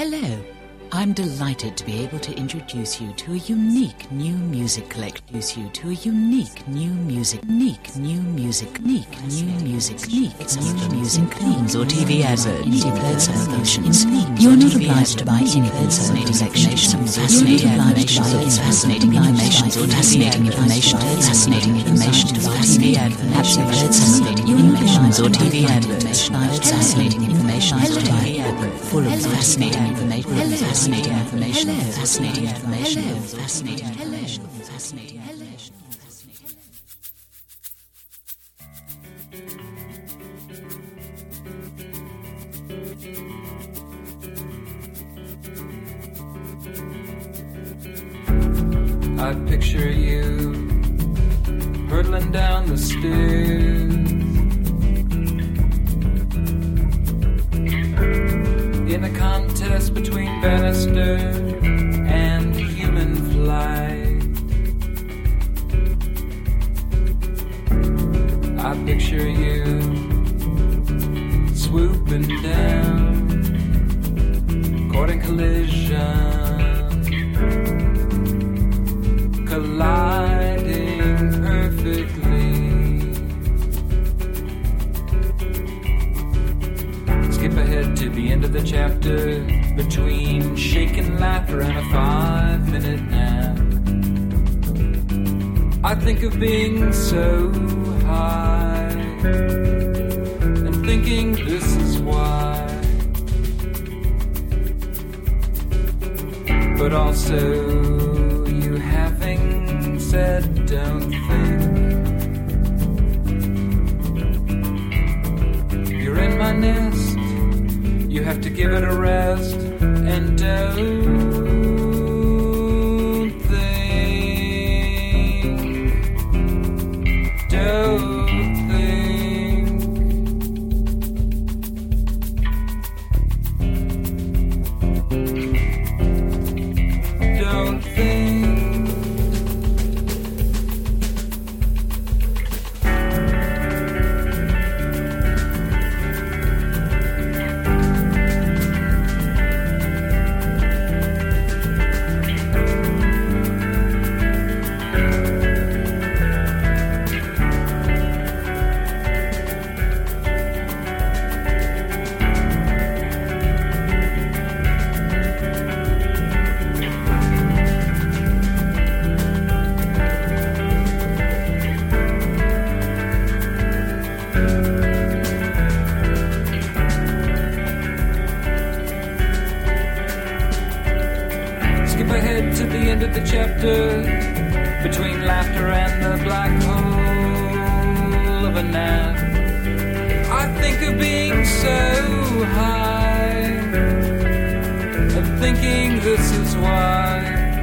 Hello. I'm delighted to be able to introduce you to a unique new music collection. It's new music, themes or TV adverts, promotions. You're not obliged to buy any fascinating sections. Fascinating information or fascinating information to fascinating information to TV adverts. Fascinating information or TV adverts. Fascinating information or TV adverts. Full of fascinating information. Fascinating information. Fascinating information. Fascinating information. Fascinating information. I picture you hurtling down the stairs in a contest between Bannister and human flight. I picture you swooping down, caught in collision, colliding perfectly. Skip ahead to the end of the chapter between shaken laughter and a 5-minute nap. I think of being so high and thinking this is why, but also you having said don't think. You're in my nest, you have to give it a rest, and don't think, don't think. Don't think. Skip ahead to the end of the chapter between laughter and the black hole of a nap. I think of being so high and thinking this is why,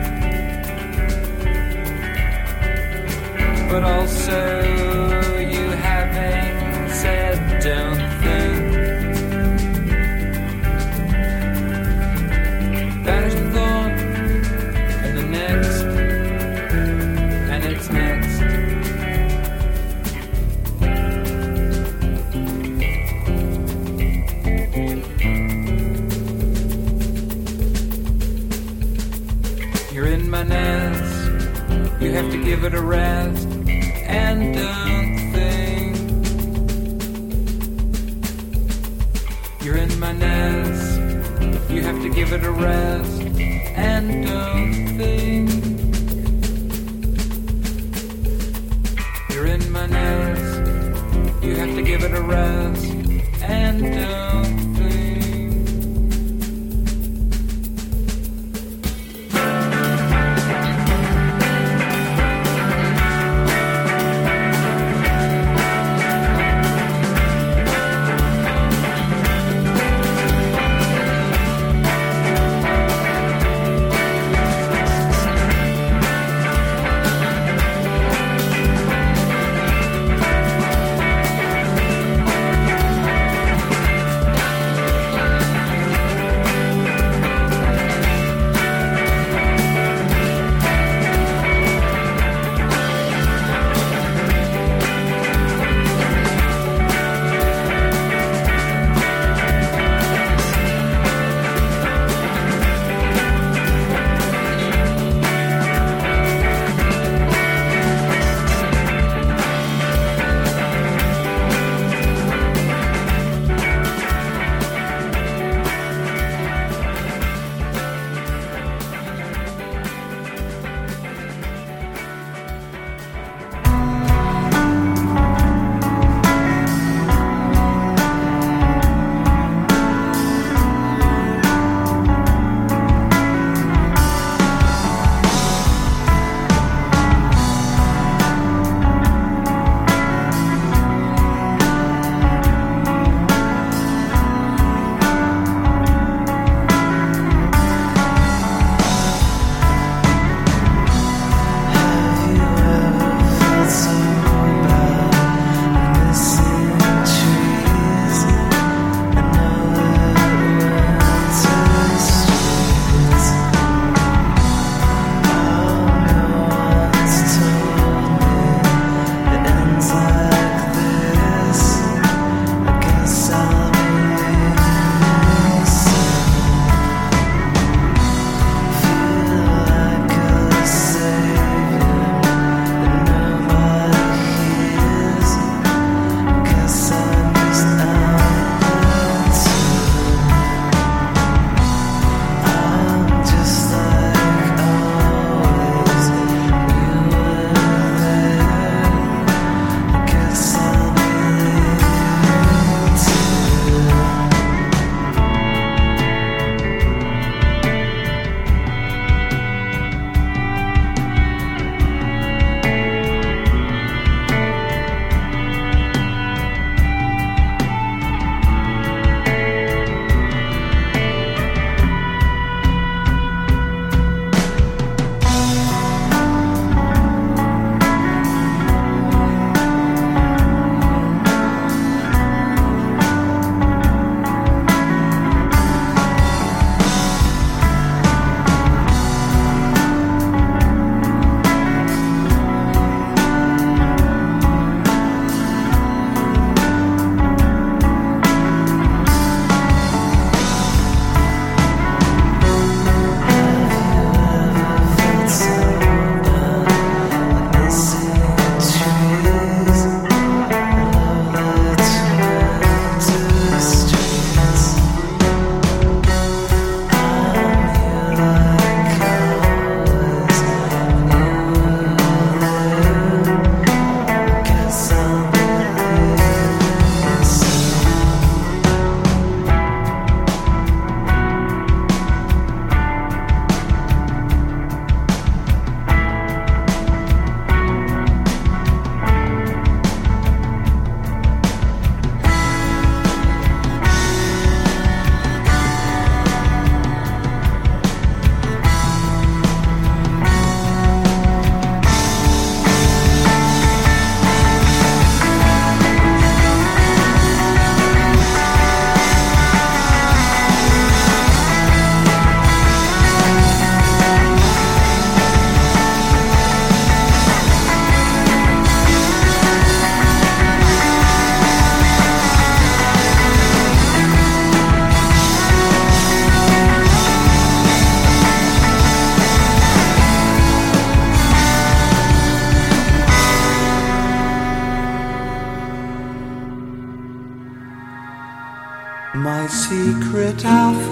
but also you having said don't think. Banish the thought and the next, and it's next. You're in my nest, you have to give it a rest, and don't think. You're in my nest, you have to give it a rest, and don't think. You're in my nest, you have to give it a rest, and don't think.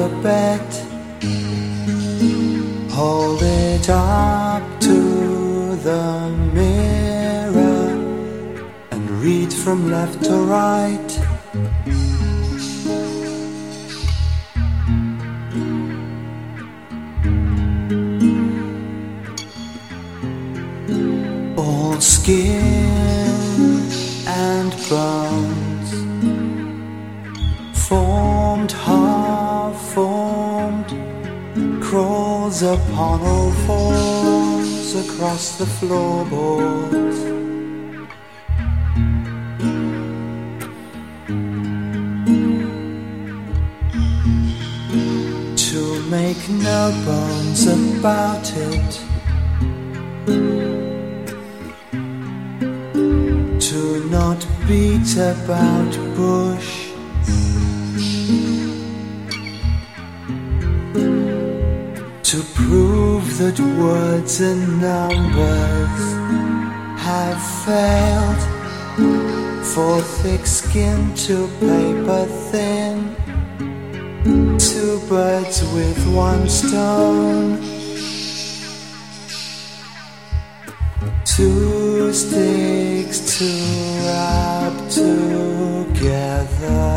alphabet. Hold it up to the mirror and read from left to right. All skin and bones, formed, half-formed, crawls upon all fours across the floorboards. To make no bones about it, to not beat about bush, to prove that words and numbers have failed, for thick skin to paper thin, two birds with one stone, two sticks to rub together.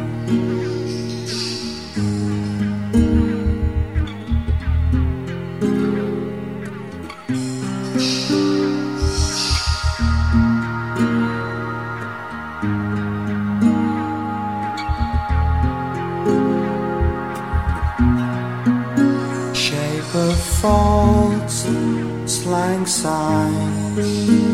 Shape of folds, slang signs,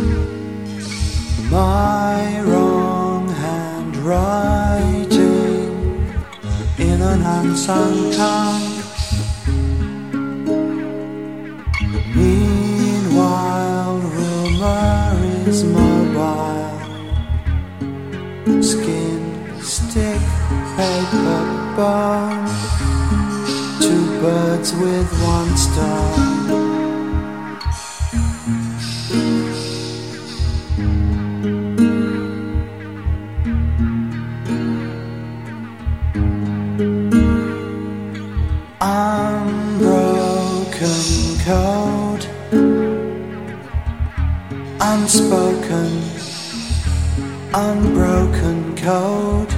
my wrong handwriting in an unsung tongue. Meanwhile, rumor is mobile. Skin, stick, paper, bone, two birds with one stone. Unbroken code, unspoken, unbroken code.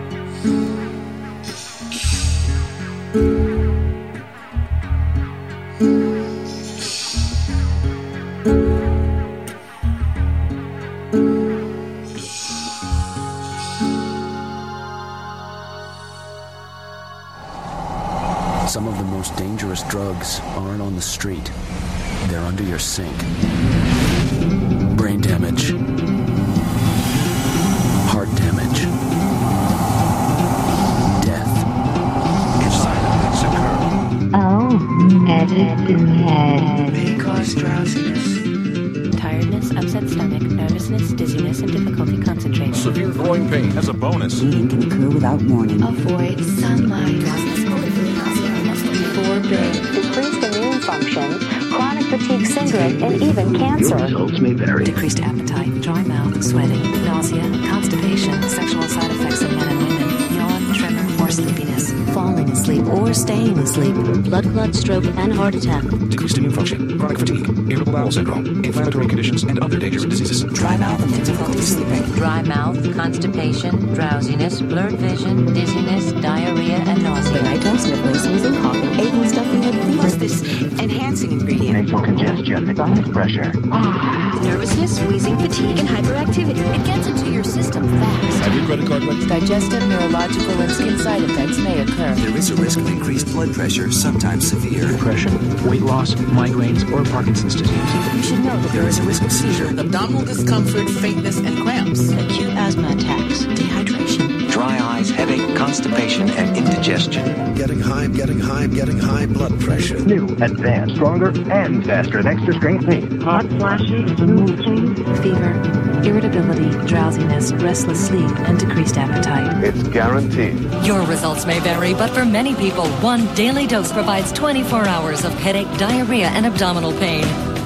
Some of the most dangerous drugs aren't on the street. They're under your sink. Brain damage. Heart damage. Death. If side effects occur, Edit head. may cause drowsiness. Tiredness, upset stomach, nervousness, dizziness, and difficulty concentrating. Severe growing pain as a bonus. Bleeding can occur without warning. Avoid sunlight. Forbid. Decreased immune function, chronic fatigue syndrome, and even cancer. Your results may vary. Decreased appetite, dry mouth, sweating, nausea, constipation, sexual side effects in men and women, yawn, tremor, or sleepiness. Falling asleep or staying asleep. Blood clot, stroke, and heart attack. Decreased immune function, chronic fatigue, irritable bowel syndrome, inflammatory conditions, and other dangerous diseases. Dry mouth and difficulty sleeping. Dry mouth, constipation, drowsiness, blurred vision, dizziness, diarrhea, and nausea. Nighttime sniffles, wheezing, coughing, aching, stuffy head, fever. What's this enhancing ingredient? Nasal congestion, sinus pressure. Nervousness, wheezing, fatigue, and hyperactivity. It gets into your system fast. Have your credit card ready? Digestive, neurological, and skin side effects may occur. There is a risk of increased blood pressure, sometimes severe. Depression, weight loss, migraines, or Parkinson's disease. You should know that There is a risk of seizure. Abdominal discomfort, faintness, and cramps. acute asthma attacks, dehydration. Dry eyes, headache, constipation, and indigestion. Getting high blood pressure. New, advanced, stronger, and faster than extra strength pain. Hot flashes, mood change. Fever, irritability, drowsiness, restless sleep, and decreased appetite. It's guaranteed. Your results may vary, but for many people, one daily dose provides 24 hours of headache, diarrhea, and abdominal pain. Oh,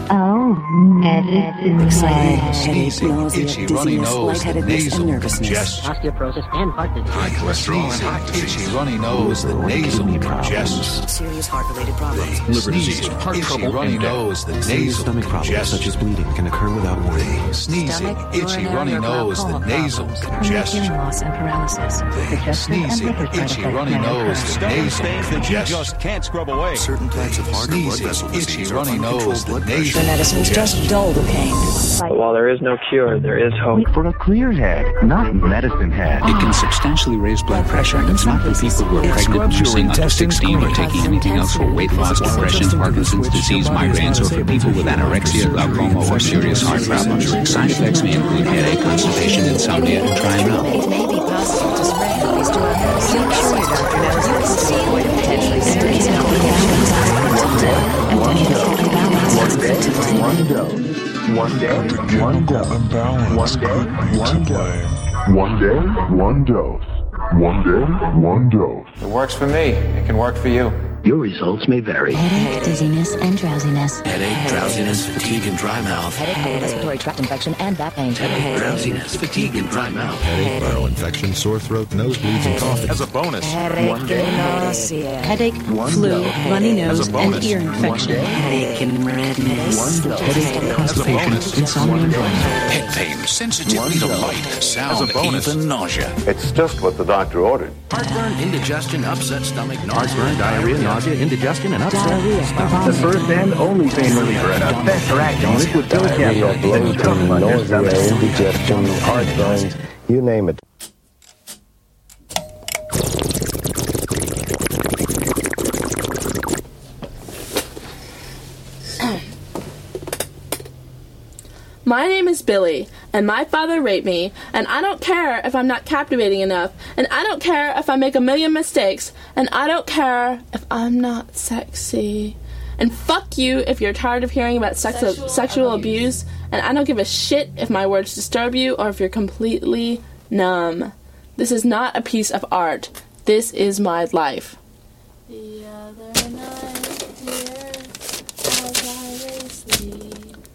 Sneezing, itchy, runny nose, the nasal congestion. Osteoporosis and heart disease. High cholesterol and heart disease. Itchy, runny nose, the nasal congestion. Serious heart-related problems. Liver disease, heart trouble, runny nose, the nasal stomach problems such as bleeding can occur without warning. Sneezing, itchy, runny nose, the nasal congestion. Hearing loss and paralysis. Sneezing, itchy, runny nose, the nasal congestion. Just can't scrub away. Certain types of heart and blood vessel itchy, disease are runny nose, the nasal The medicine's just dull the pain. But while there is no cure, there is hope. For a clear head, not medicine head. It can substantially raise blood pressure, and it's not for people who are pregnant, nursing under 16, or taking anything else for weight loss, depression, Parkinson's disease, migraines, or for people with anorexia, glaucoma, or serious heart problems. Side effects may include headache, constipation, insomnia, and try them out. It may be possible to spread these to others. Make sure your doctor knows you can see what potentially serious complications and technical imbalances effectively. One dose. One day, one dose. One day, one dose. One day, one dose. One day, one dose. It works for me. It can work for you. Your results may vary. Headache, dizziness, and drowsiness. Headache, drowsiness, fatigue, and dry mouth. Headache, respiratory tract infection, and back pain. Headache, drowsiness, fatigue, and dry mouth. Headache, viral infection, sore throat, nosebleeds, and coughing. As a bonus. Headache, nausea. Headache, flu, runny nose, and ear infection. Headache and redness. Headache, constipation, insomnia, and dry mouth. Head pain, sensitivity to light, sound, even nausea. It's just what the doctor ordered. Heartburn, indigestion, upset stomach, heartburn, diarrhea, nausea, indigestion, and upset. The first and only pain reliever and a faster acting liquid pill capsule. Bloating, nausea, indigestion, heartburn, you name it. My name is Billy, and my father raped me, and I don't care if I'm not captivating enough, and I don't care if I make a million mistakes, and I don't care if I'm not sexy. And fuck you if you're tired of hearing about sexual abuse, and I don't give a shit if my words disturb you or if you're completely numb. This is not a piece of art. This is my life. The other night, dear, as I lay sleeping,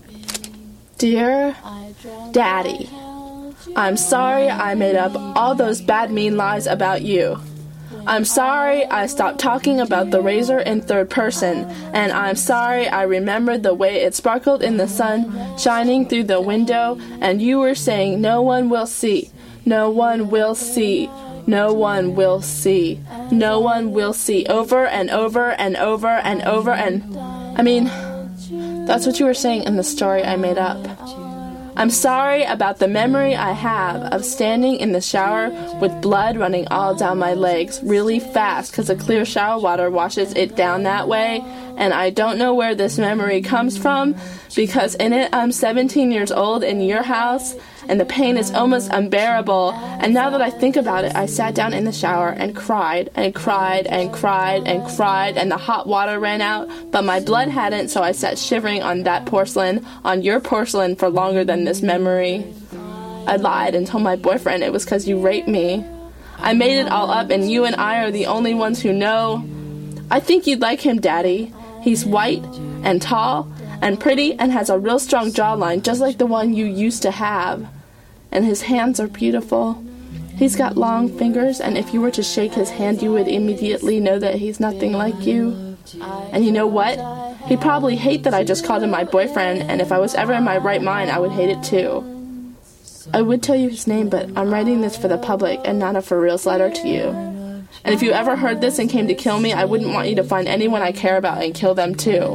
Dear Daddy, I'm sorry I made up all those bad mean lies about you. I'm sorry I stopped talking about the razor in third person, and I'm sorry I remembered the way it sparkled in the sun shining through the window, and you were saying no one will see, no one will see, no one will see, no one will see, over and over and over and over and... I mean... That's what you were saying in the story I made up. I'm sorry about the memory I have of standing in the shower with blood running all down my legs really fast because the clear shower water washes it down that way, and I don't know where this memory comes from because in it I'm 17 years old in your house and the pain is almost unbearable, and now that I think about it, I sat down in the shower and cried and cried and cried and cried, and the hot water ran out, but my blood hadn't, so I sat shivering on that porcelain, on your porcelain, for longer than this memory. I lied and told my boyfriend it was because you raped me. I made it all up, and you and I are the only ones who know. I think you'd like him, Daddy. He's white and tall and pretty and has a real strong jawline, just like the one you used to have. And his hands are beautiful. He's got long fingers, and if you were to shake his hand, you would immediately know that he's nothing like you. And you know what? He'd probably hate that I just called him my boyfriend, and if I was ever in my right mind, I would hate it too. I would tell you his name, but I'm writing this for the public and not a for reals letter to you. And if you ever heard this and came to kill me, I wouldn't want you to find anyone I care about and kill them too.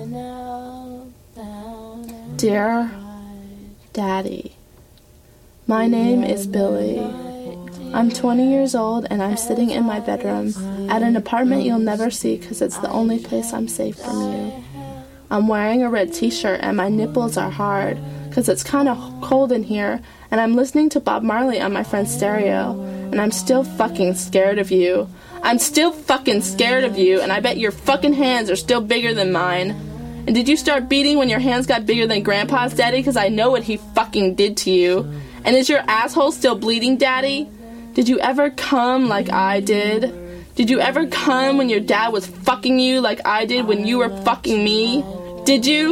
Dear Daddy, my name is Billy. I'm 20 years old and I'm sitting in my bedroom at an apartment you'll never see because it's the only place I'm safe from you. I'm wearing a red t-shirt and my nipples are hard because it's kind of cold in here, and I'm listening to Bob Marley on my friend's stereo, and I'm still fucking scared of you. I'm still fucking scared of you, and I bet your fucking hands are still bigger than mine. And did you start beating when your hands got bigger than Grandpa's, Daddy? Because I know what he fucking did to you. And is your asshole still bleeding, Daddy? Did you ever come like I did? Did you ever come when your dad was fucking you like I did when you were fucking me? Did you?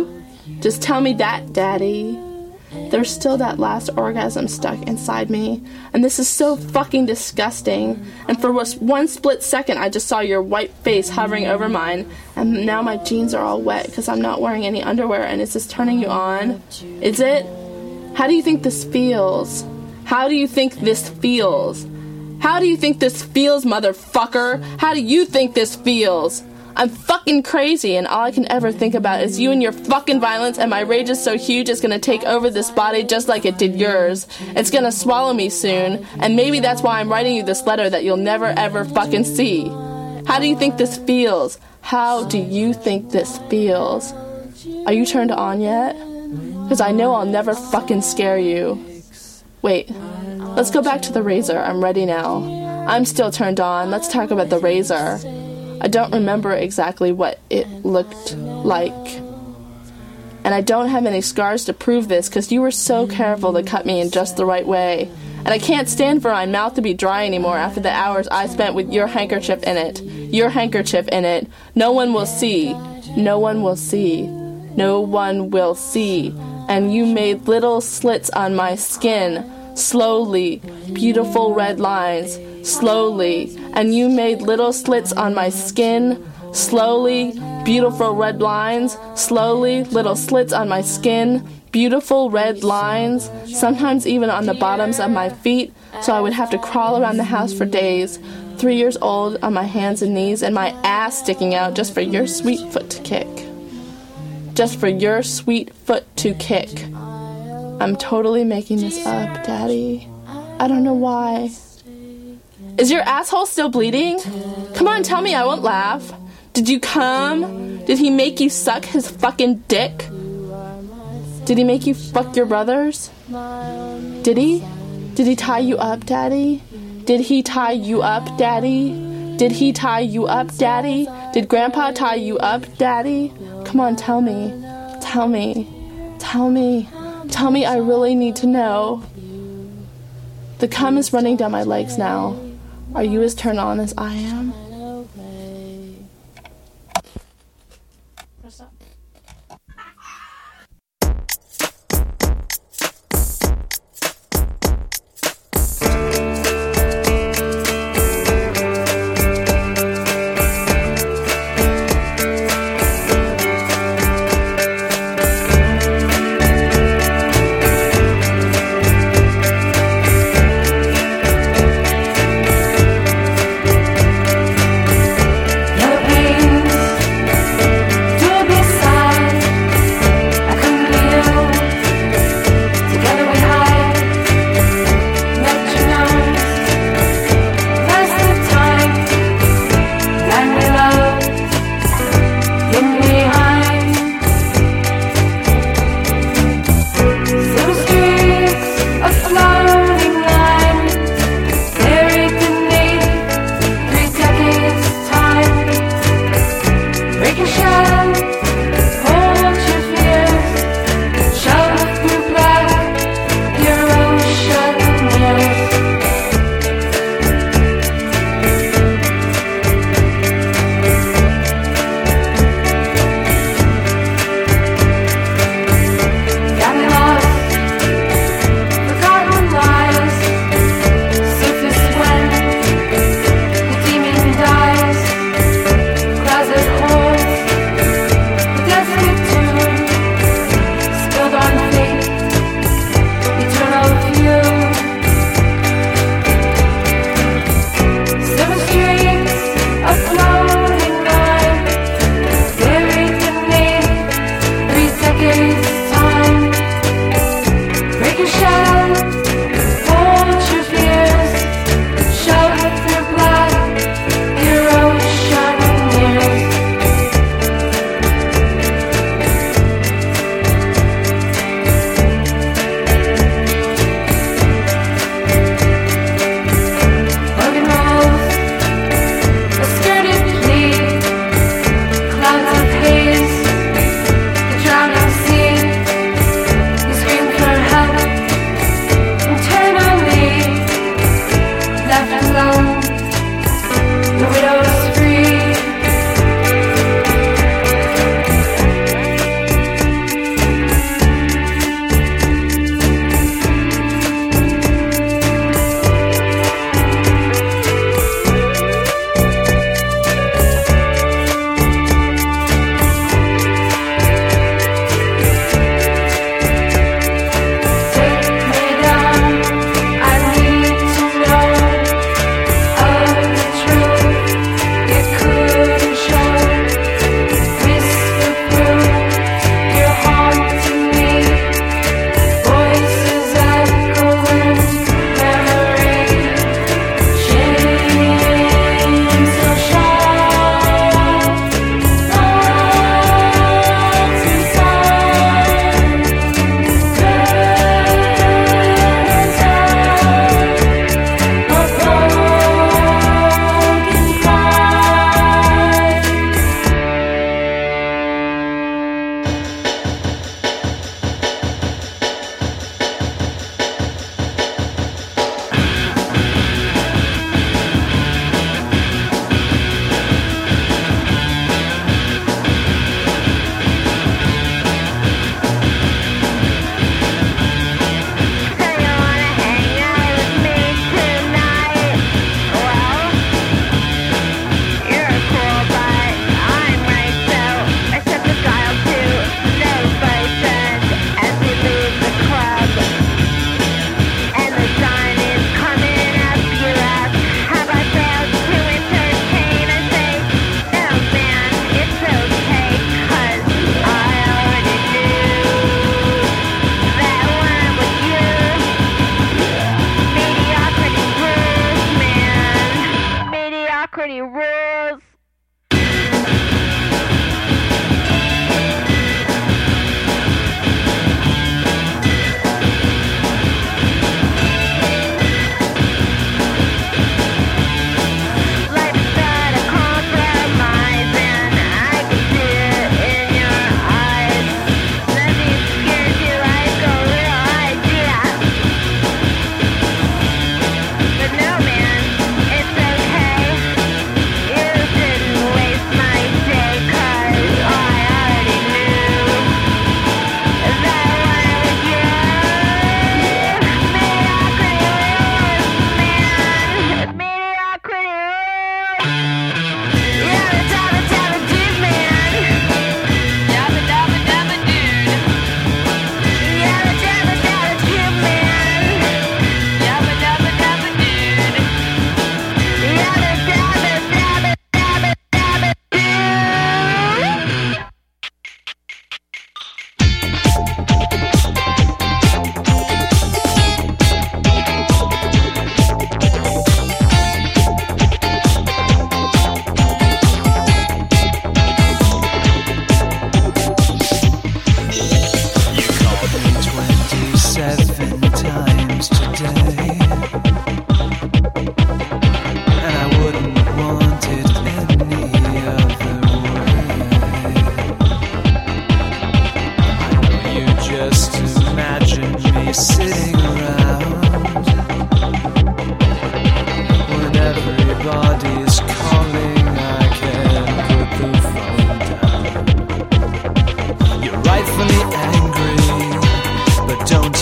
Just tell me that, Daddy. There's still that last orgasm stuck inside me, and this is so fucking disgusting. And for one split second, I just saw your white face hovering over mine, and now my jeans are all wet because I'm not wearing any underwear. And is this turning you on? Is it? How do you think this feels? How do you think this feels? How do you think this feels, motherfucker? How do you think this feels? I'm fucking crazy, and all I can ever think about is you and your fucking violence, and my rage is so huge it's gonna take over this body just like it did yours. It's gonna swallow me soon, and maybe that's why I'm writing you this letter that you'll never ever fucking see. How do you think this feels? How do you think this feels? Are you turned on yet? Because I know I'll never fucking scare you. Wait, let's go back to the razor. I'm ready now. I'm still turned on. Let's talk about the razor. I don't remember exactly what it looked like. And I don't have any scars to prove this because you were so careful to cut me in just the right way. And I can't stand for my mouth to be dry anymore after the hours I spent with your handkerchief in it. Your handkerchief in it. No one will see. No one will see. No one will see. And you made little slits on my skin. Slowly. Beautiful red lines. Slowly. And you made little slits on my skin. Slowly. Beautiful red lines. Slowly. Little slits on my skin. Beautiful red lines. Sometimes even on the bottoms of my feet. So I would have to crawl around the house for days. 3 years old, on my hands and knees, and my ass sticking out just for your sweet foot to kick. Just for your sweet foot to kick. I'm totally making this up, Daddy. I don't know why. Is your asshole still bleeding? Come on, tell me, I won't laugh. Did you come? Did he make you suck his fucking dick? Did he make you fuck your brothers? Did he? Did he tie you up, Daddy? Did he tie you up, Daddy? Did he tie you up, Daddy? Did Grandpa tie you up, Daddy? Come on, tell me. Tell me. Tell me. Tell me, I really need to know. The cum is running down my legs now. Are you as turned on as I am?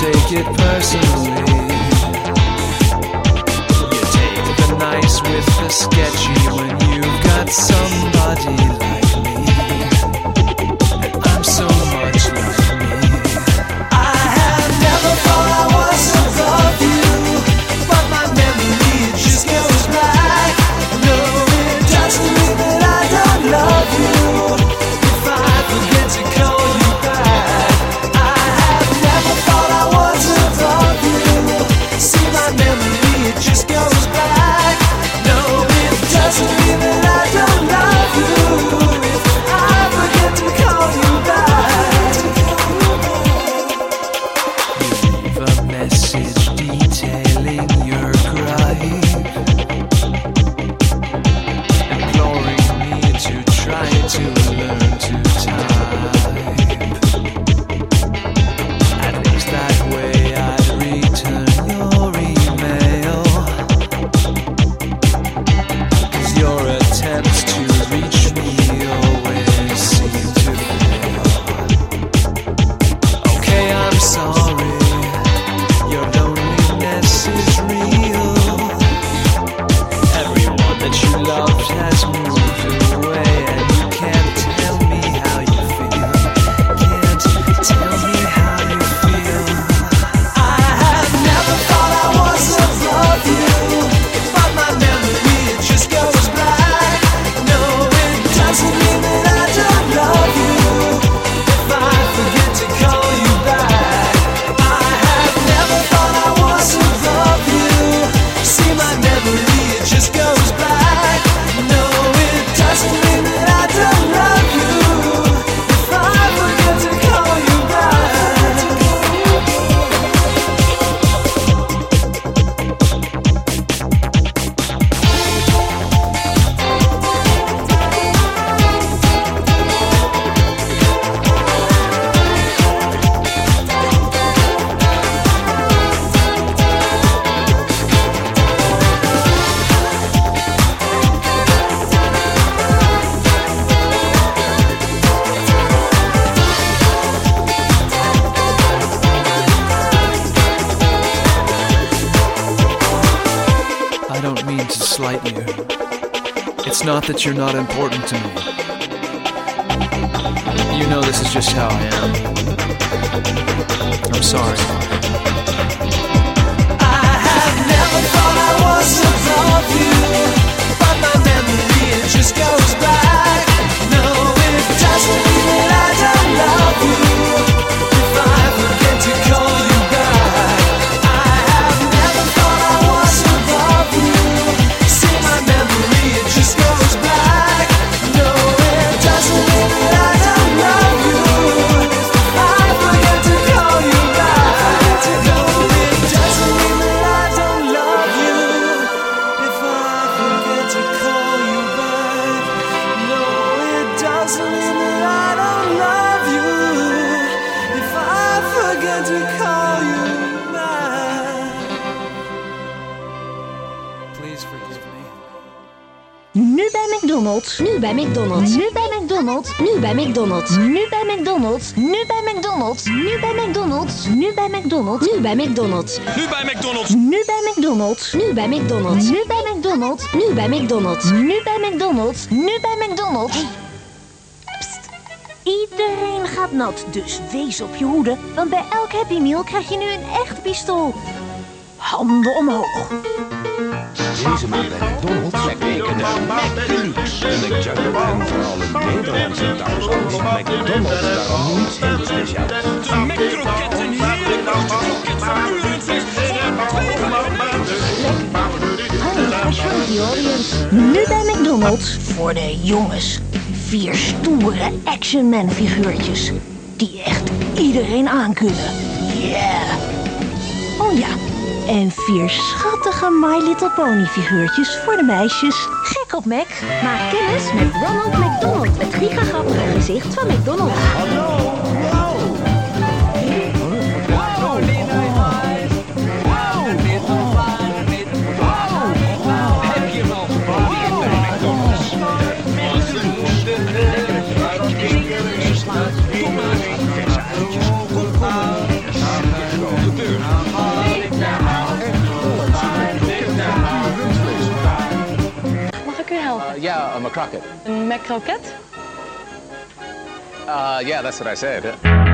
take it personally. You take the nice with the sketchy when you've got somebody like me. And I'm so much like me. I have never thought I was above you, but my memory just goes back. No, it doesn't mean that I don't love you. If I forget to call you back, I have never thought I was above you. See, my memory it just goes back. No, it doesn't mean that I don't love you. If I forget to call you back, you leave a message detailing your gripe, imploring me to try to learn to type. At least that way I'd return your email, 'cause your attempts to reach me always seem to fail. Okay, I'm sorry, your loneliness is real. Everyone that you loved has moved away, and you can't tell me how you feel. Can't tell me how you feel. I have never thought I was above you, but my memory it just goes back. No, it doesn't mean that I don't love you. If I forget to call you back, I have never thought I was above you. See, my memory it just goes back. No, it doesn't mean that I don't love you. If I forget to call you back. I don't mean to slight you. It's not that you're not important to me. You know this is just how I am. I'm sorry. I have never thought I was above you, but my memory it just goes back. No, it doesn't mean that I don't love you. If I forget to call you back, I have never thought I was above you. See, my memory it just goes back. No, it doesn't mean that I don't love you. If I forget to call you back, no, it doesn't mean that I don't love you. If I forget to call you back, no, it doesn't mean that I don't love you. If I forget to call you back. Please forgive me. Nu bij McDonald's. Nu bij McDonald's. Nu bij McDonald's. Nu bij McDonald's. Nu bij McDonald's. Nu bij McDonald's. Nu bij McDonald's. Nu bij McDonald's. Nu bij McDonald's. Nu bij McDonald's. Nu bij McDonald's. Nu bij McDonald's. Nu bij McDonald's. Nu bij McDonald's. Nu bij McDonald's. Nu bij McDonald's. Psst. Iedereen gaat nat, dus wees op je hoede, want bij elk Happy Meal krijg je nu een echt pistool. Handen omhoog. Deze maand bij McDonald's betekent de McDeluxe. De McJugger en vooral een Nederlandse thuisland is McDonald's daarom niet heel speciaal. De McCroketten, heerlijk grote kroket van urenvis. Nu bij McDonald's voor de jongens. 4 stoere Action Man figuurtjes. Die echt iedereen aankunnen. Yeah! Oh ja, en 4 schattige My Little Pony figuurtjes voor de meisjes. Gek op Mac. Maak kennis met Ronald McDonald. Het gigagrappige gezicht van McDonald's. Hallo! Crockett. McCroquette? Yeah, that's what I said.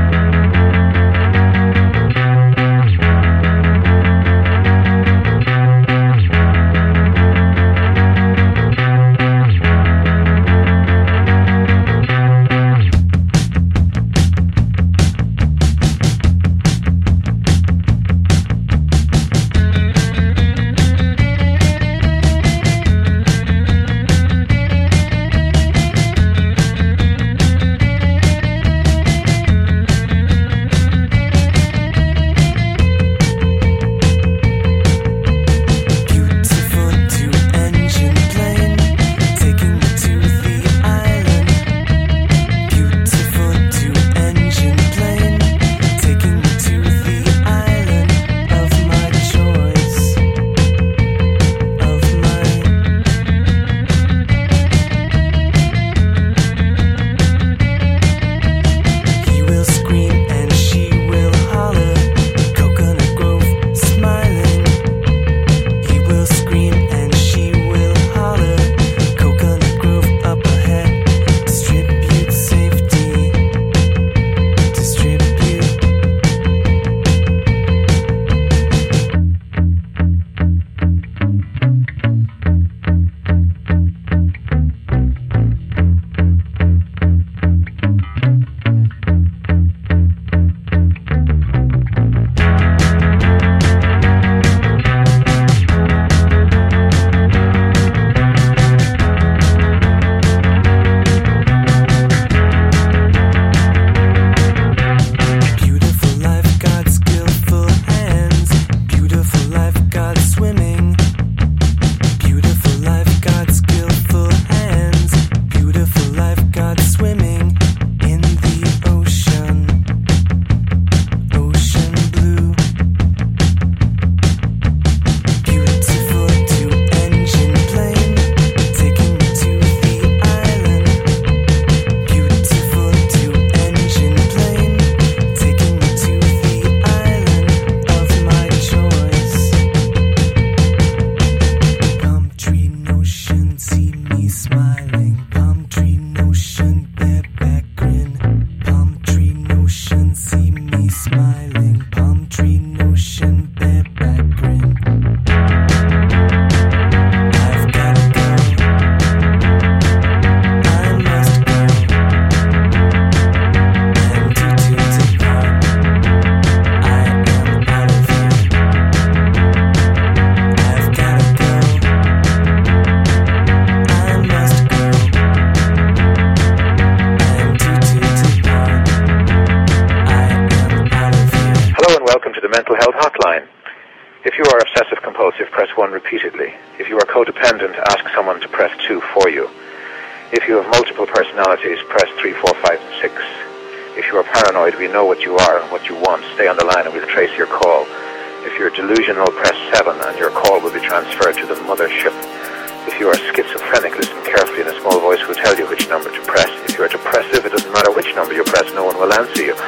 Repeatedly. If you are codependent, ask someone to press 2 for you. If you have multiple personalities, press 3, 4, 5, and 6. If you are paranoid, we know what you are and what you want. Stay on the line and we'll trace your call. If you're delusional, press 7 and your call will be transferred to the mothership. If you are schizophrenic, listen carefully and a small voice will tell you which number to press. If you are depressive, it doesn't matter which number you press, no one will answer you.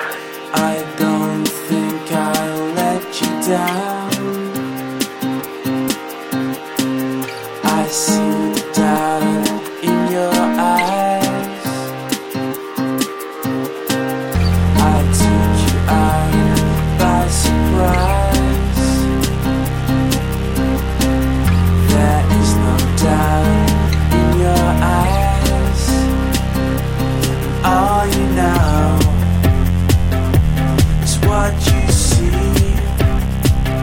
I don't think I'll let you down. I see the doubt in your eyes. I took you out by surprise. There is no doubt in your eyes. All you know is what you see.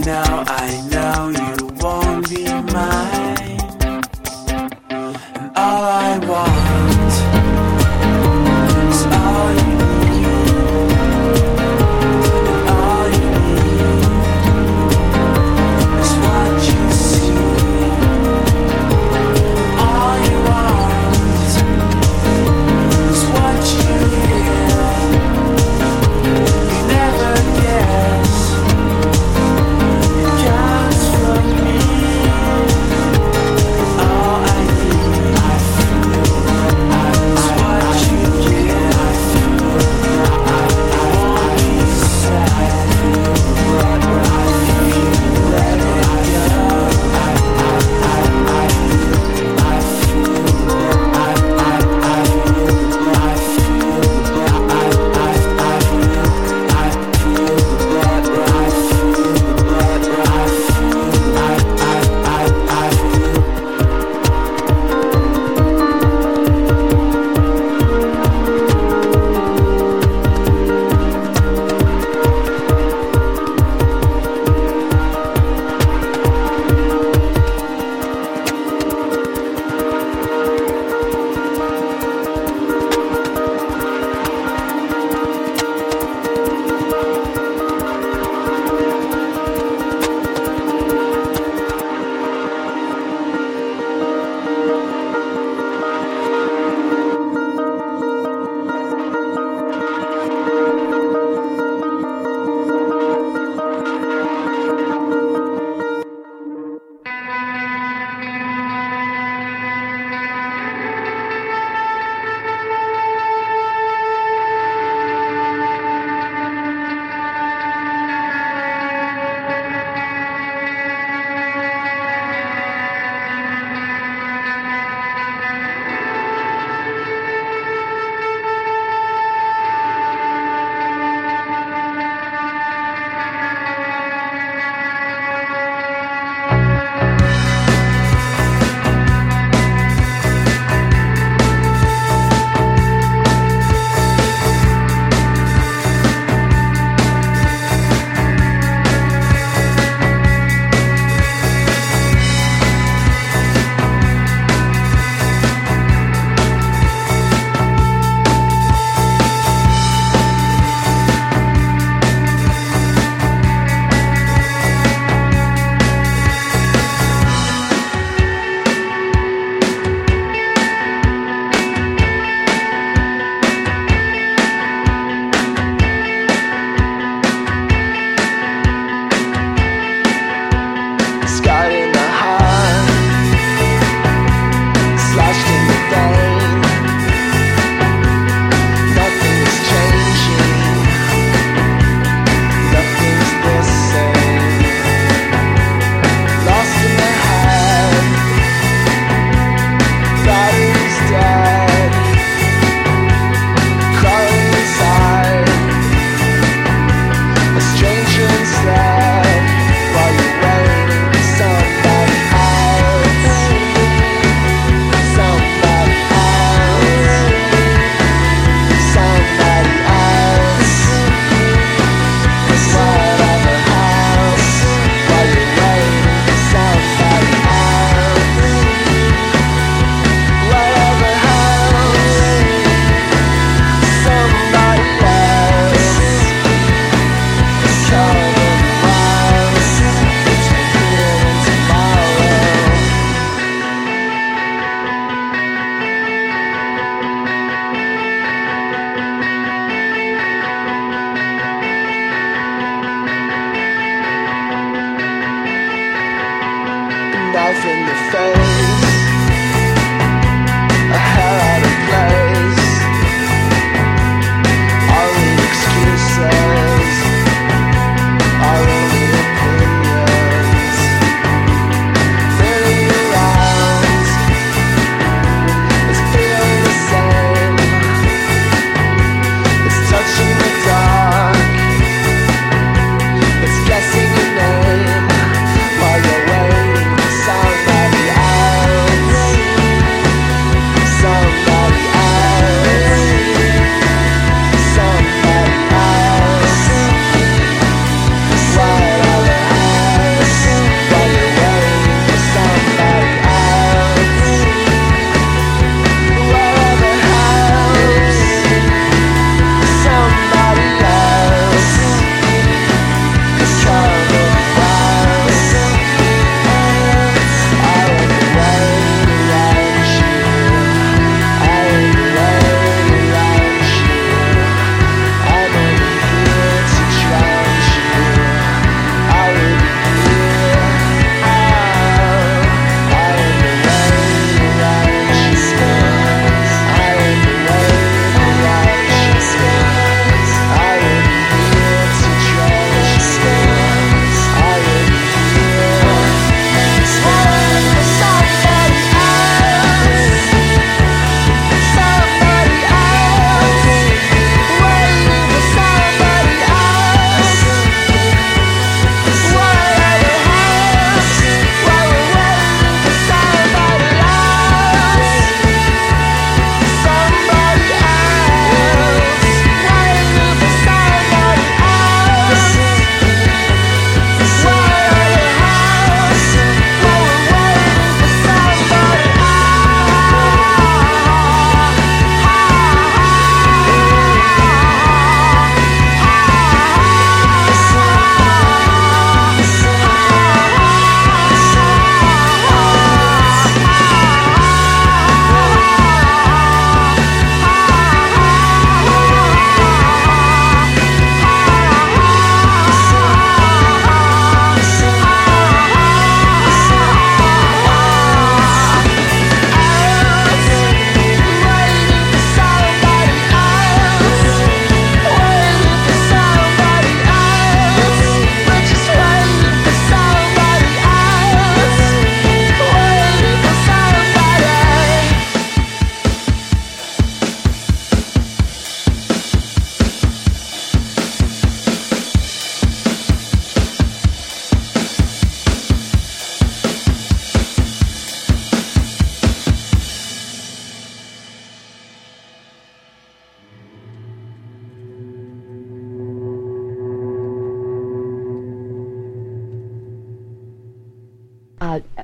know you won't be mine. And all I want is all you need. And all you need is what you see. All you want is what you hear. You never guess. You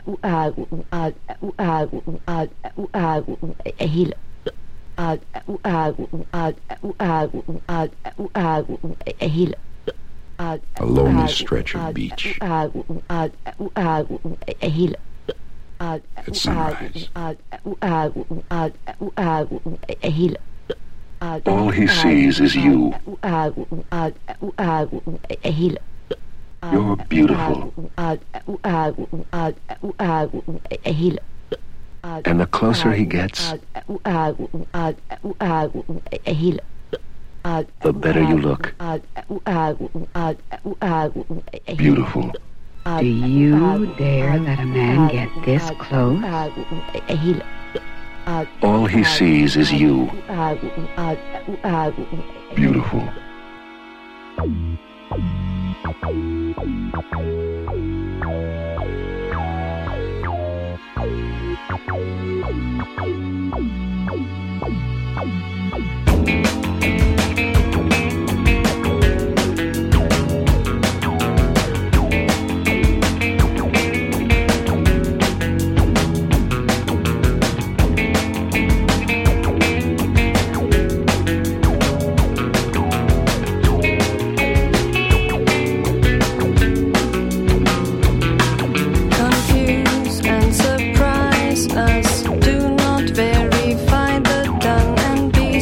A lonely stretch of beach. At sunrise. All he sees is you. You're beautiful. And the closer he gets, the better you look. Beautiful. Do you dare let a man get this close? All he sees is you. Beautiful. Confuse and surprise us. Do not verify the done and be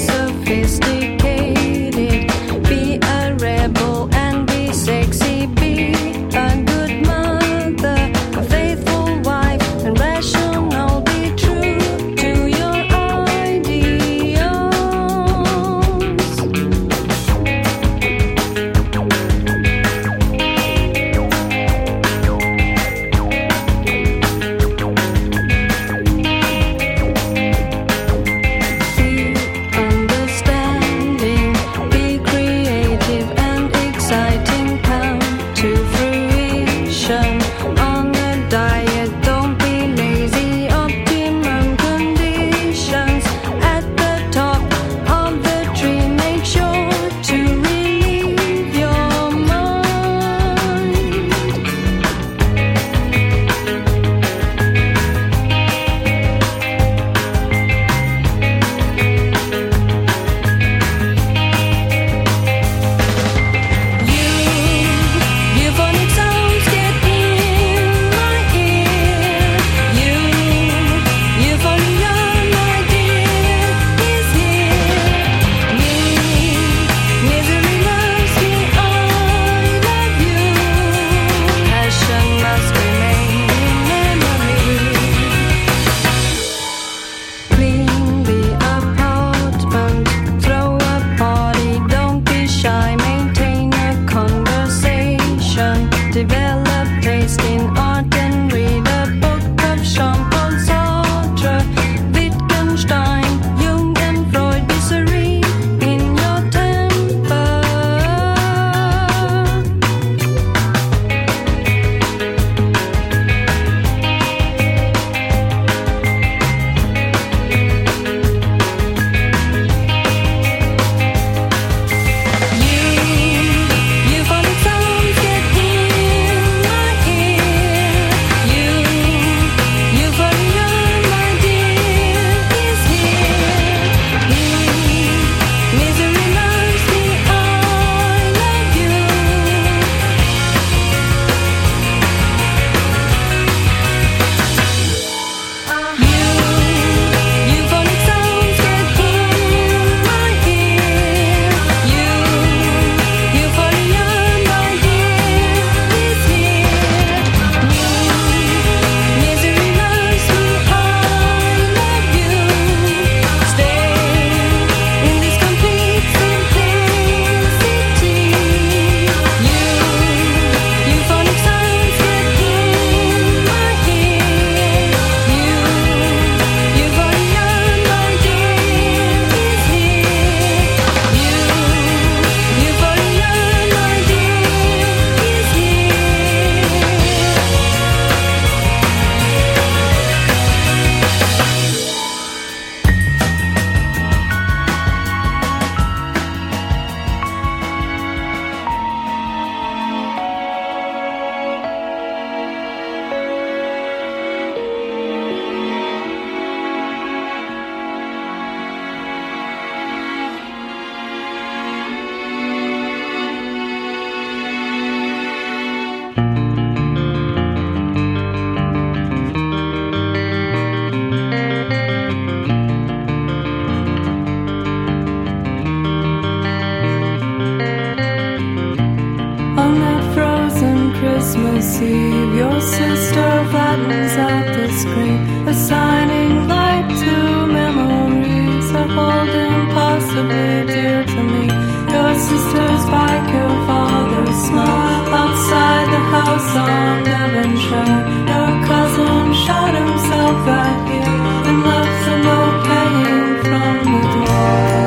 Christmas Eve, your sister flattens out the screen, assigning light to memories of holding possibly dear to me. Your sister's bike, your father's smile, outside the house on Devonshire. Your cousin shot himself that year and left a note hanging from the door.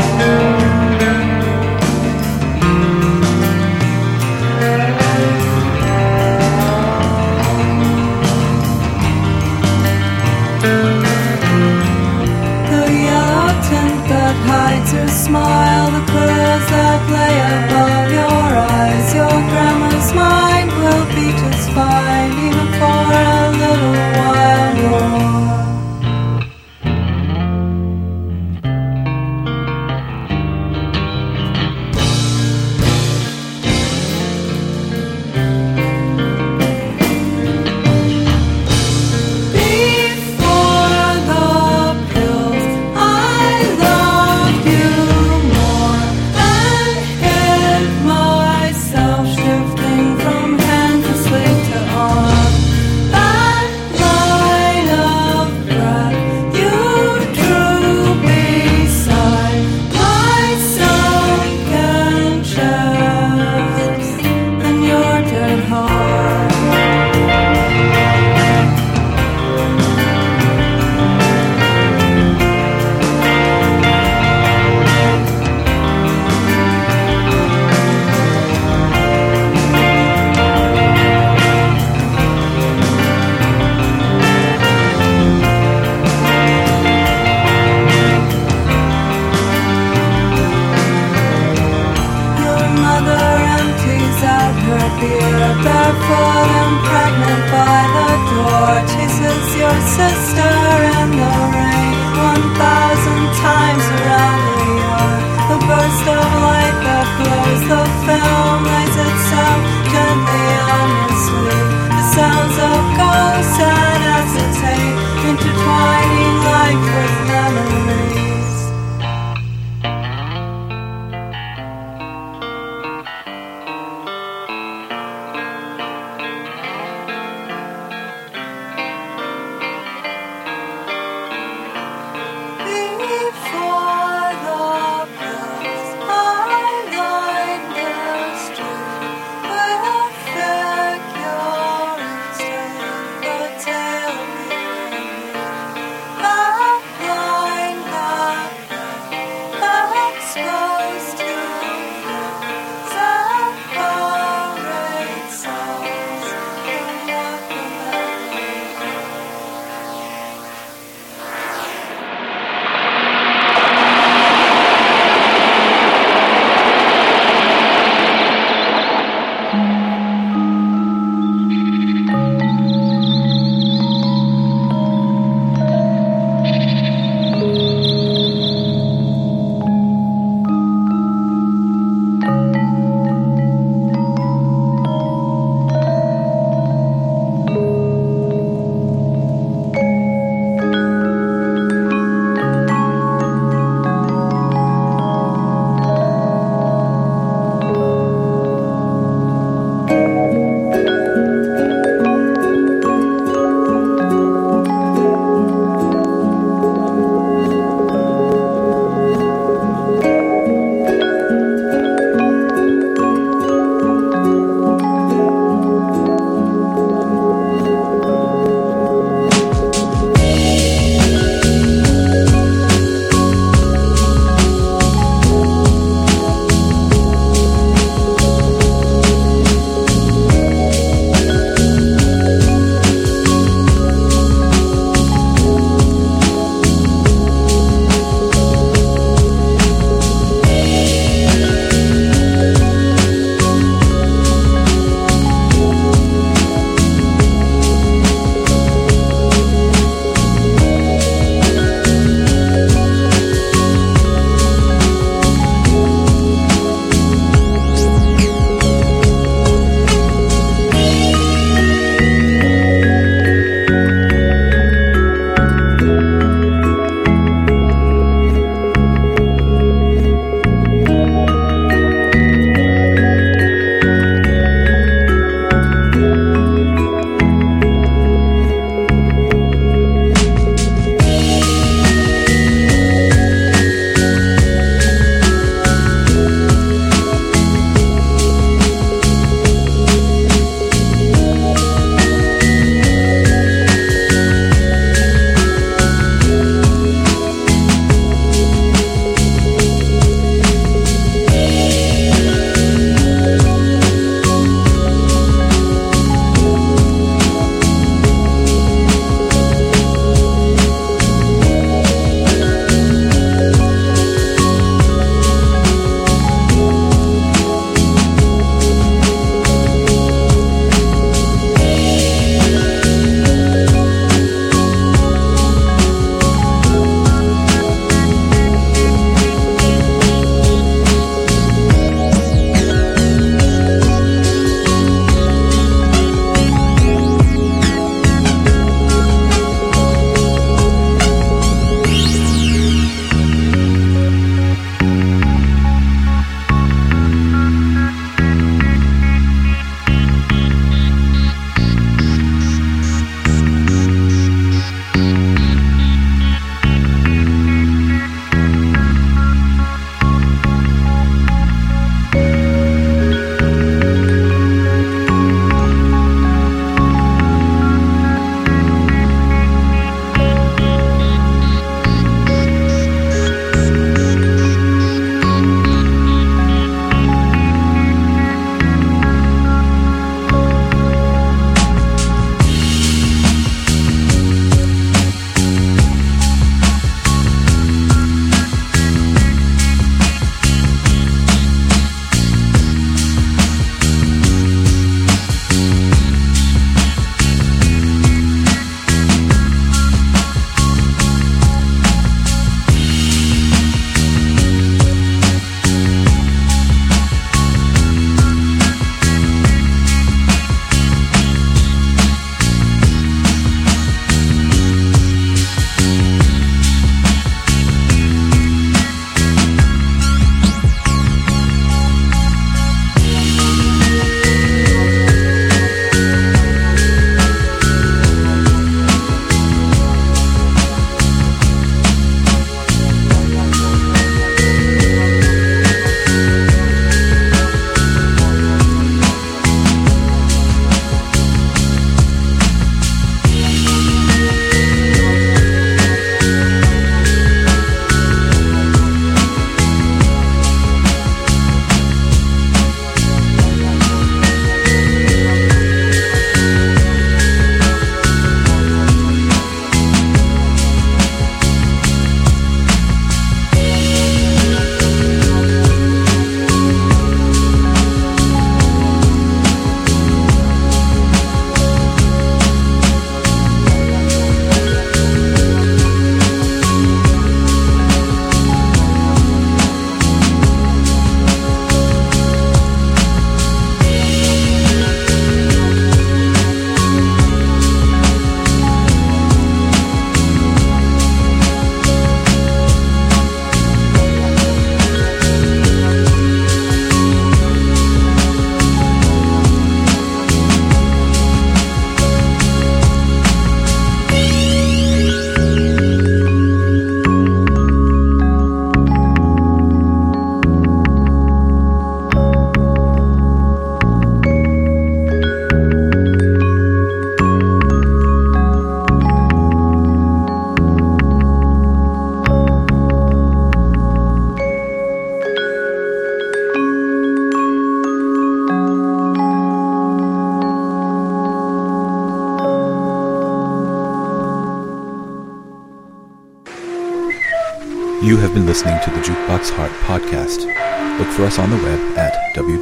Hides your smile, the curls that play above your eyes. Your grandma's mind will be just fine, even for a little while more. You have been listening to the Jukebox Heart podcast. Look for us on the web at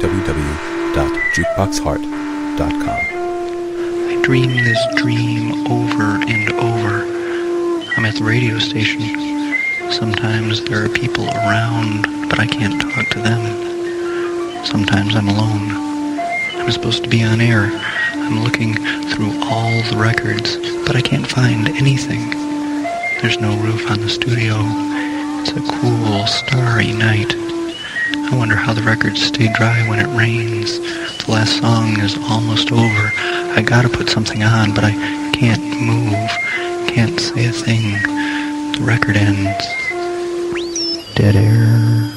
www.jukeboxheart.com. I dream this dream over and over. I'm at the radio station. Sometimes there are people around, but I can't talk to them. Sometimes I'm alone. I'm supposed to be on air. I'm looking through all the records, but I can't find anything. There's no roof on the studio. It's a cool, starry night. I wonder how the records stay dry when it rains. The last song is almost over. I gotta put something on, but I can't move, can't say a thing. The record ends. Dead air.